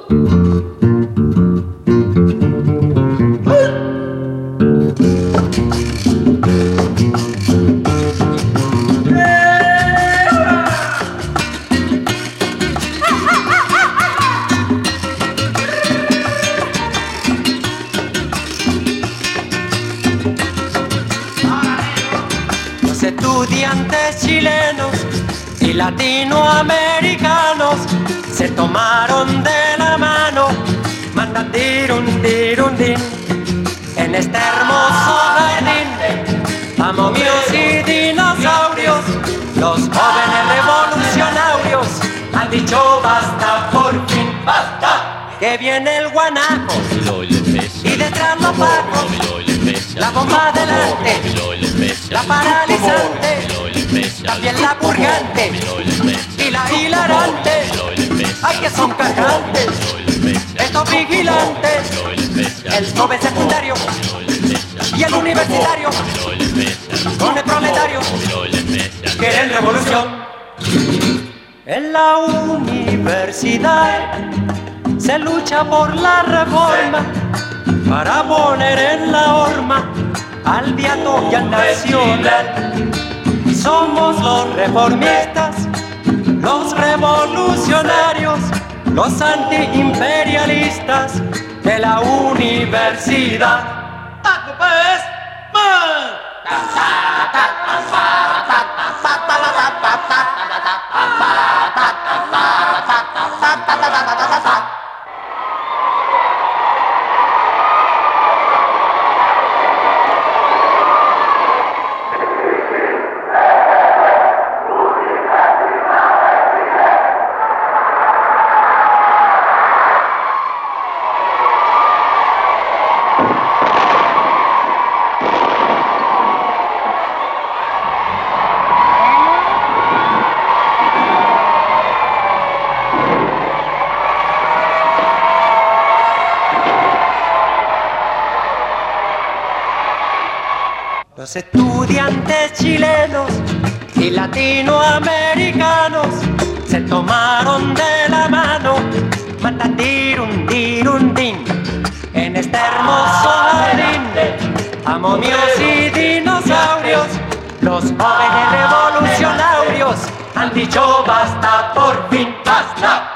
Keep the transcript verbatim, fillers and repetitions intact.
Estudiantes chilenos y latinoamericanos se tomaron de la mano, mandan dirundirundín en este hermoso jardín. A momios y dinosaurios, los jóvenes revolucionarios han dicho basta, por fin basta. Que viene el guanaco y detrás los pacos, la bomba adelante, la paralizante, también la purgante y la hilarante. Ay, que son cajantes estos vigilantes, el joven secundario y el universitario con el proletario quieren revolución. En la universidad se lucha por la reforma para poner en la horma al beato y al nacional. Somos los reformistas, los revolucionarios, los antiimperialistas de la universidad. Los estudiantes chilenos y latinoamericanos se tomaron de la mano, mandatirundirundín en este hermoso jardín. A momios y dinosaurios, los jóvenes revolucionarios han dicho basta, por fin basta.